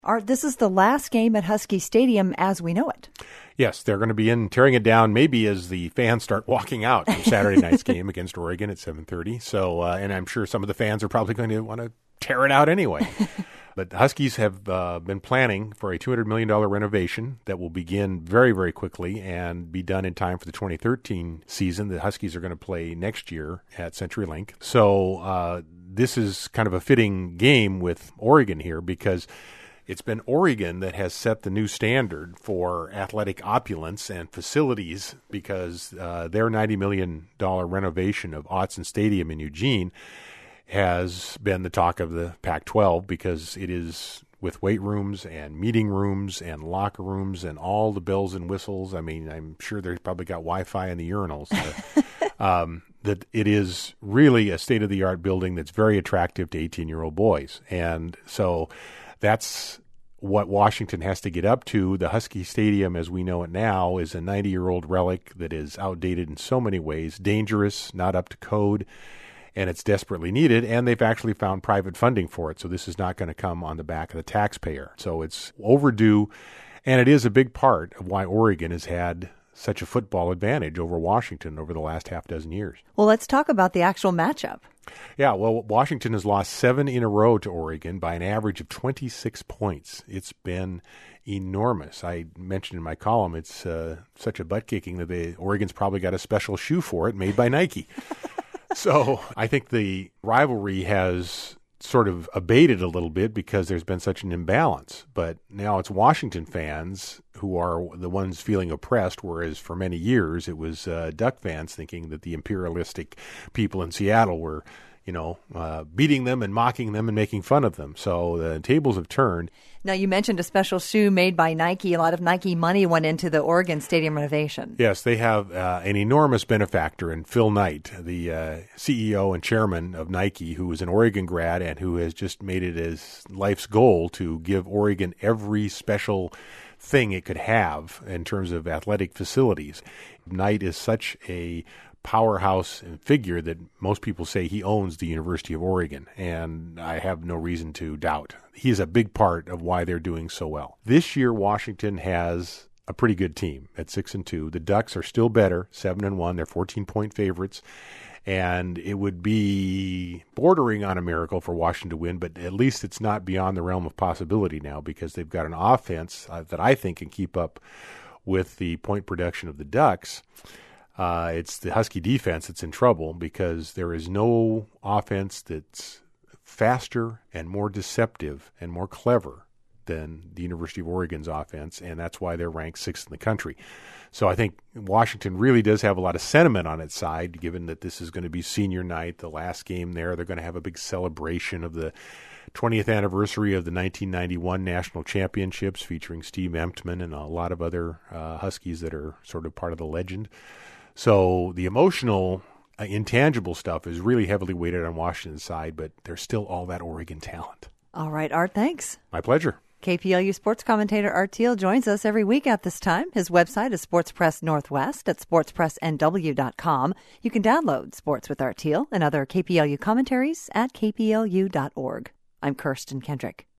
Art, this is the last game at Husky Stadium as we know it. Yes, they're going to be in tearing it down maybe as the fans start walking out from Saturday night's game against Oregon at 7:30. So, and I'm sure some of the fans are probably going to want to tear it out anyway. But the Huskies have been planning for a $200 million renovation that will begin very, very quickly and be done in time for the 2013 season. The Huskies are going to play next year at CenturyLink. So this is kind of a fitting game with Oregon here because it's been Oregon that has set the new standard for athletic opulence and facilities because their $90 million renovation of Autzen Stadium in Eugene has been the talk of the Pac-12 because it is with weight rooms and meeting rooms and locker rooms and all the bells and whistles. I mean, I'm sure they've probably got Wi-Fi in the urinals. That it is really a state-of-the-art building that's very attractive to 18-year-old boys. And so that's what Washington has to get up to. The Husky Stadium, as we know it now, is a 90-year-old relic that is outdated in so many ways, dangerous, not up to code, and it's desperately needed, and they've actually found private funding for it, so this is not going to come on the back of the taxpayer. So it's overdue, and it is a big part of why Oregon has had such a football advantage over Washington over the last half dozen years. Well, let's talk about the actual matchup. Yeah, well, Washington has lost 7 in a row to Oregon by an average of 26 points. It's been enormous. I mentioned in my column it's such a butt-kicking that Oregon's probably got a special shoe for it made by Nike. So I think the rivalry has sort of abated a little bit because there's been such an imbalance. But now it's Washington fans who are the ones feeling oppressed, whereas for many years it was Duck fans thinking that the imperialistic people in Seattle were, beating them and mocking them and making fun of them. So the tables have turned. Now, you mentioned a special shoe made by Nike. A lot of Nike money went into the Oregon Stadium renovation. Yes, they have an enormous benefactor in Phil Knight, the CEO and chairman of Nike, who is an Oregon grad and who has just made it his life's goal to give Oregon every special thing it could have in terms of athletic facilities. Knight is such a powerhouse and figure that most people say he owns the University of Oregon, and I have no reason to doubt. He is a big part of why they're doing so well. This year, Washington has a pretty good team at 6-2. The Ducks are still better, 7-1. They're 14-point favorites, and it would be bordering on a miracle for Washington to win, but at least it's not beyond the realm of possibility now because they've got an offense that I think can keep up with the point production of the Ducks. It's the Husky defense that's in trouble because there is no offense that's faster and more deceptive and more clever than the University of Oregon's offense, and that's why they're ranked 6th in the country. So I think Washington really does have a lot of sentiment on its side, given that this is going to be senior night, the last game there. They're going to have a big celebration of the 20th anniversary of the 1991 National Championships featuring Steve Emtman and a lot of other Huskies that are sort of part of the legend. So the emotional, intangible stuff is really heavily weighted on Washington's side, but there's still all that Oregon talent. All right, Art, thanks. My pleasure. KPLU sports commentator Art Thiel joins us every week at this time. His website is Sports Press Northwest at sportspressnw.com. You can download Sports with Art Thiel and other KPLU commentaries at kplu.org. I'm Kirsten Kendrick.